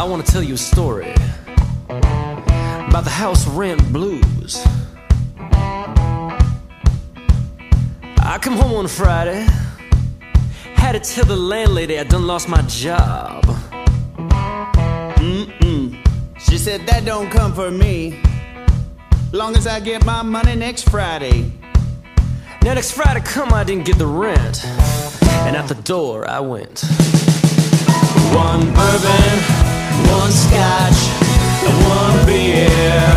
want to tell you a story about the house rent blues. I come home on a Friday, had to tell the landlady I done lost my job. She said that don't come for me, long as I get my money next Friday. Now next Friday come, I didn't get the rent, and out the door I went. One bourbon, one scotch, and one beer.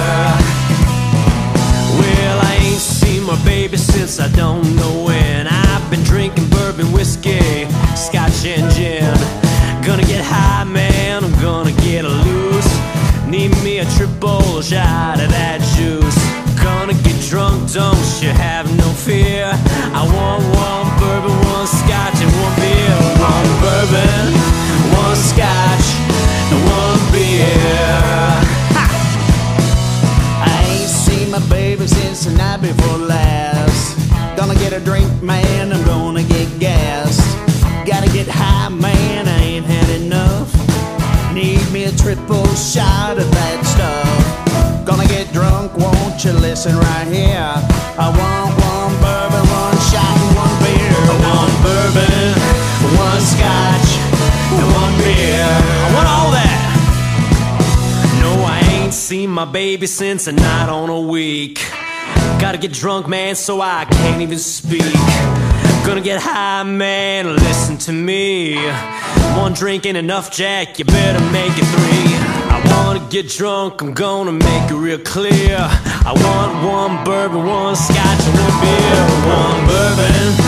Well, I ain't seen my baby since I don't know when. I've been drinking bourbon, whiskey, scotch and gin. Gonna get high, man, I'm gonna get loose. Need me a triple shot of that juice. Gonna get drunk, don't you have no fear. I want one bourbon, one scotch, and one beer. One bourbon, one scotch, and one beer. Ha! I ain't seen my baby since the night before last. Gonna get a drink, man, I'm gonna get gassed. Gotta get high, man, I ain't had enough. Need me a triple shot of that stuff. Gonna get drunk, won't you listen right here. I want one bourbon, one shot, and one beer. One bourbon, one scotch, and one beer. I want all that. No, I ain't seen my baby since a night on a week. Gotta get drunk, man, so I can't even speak. Gonna get high, man, listen to me. One drink ain't enough, Jack, you better make it three. I wanna get drunk, I'm gonna make it real clear. I want one bourbon, one scotch, and one beer. One bourbon,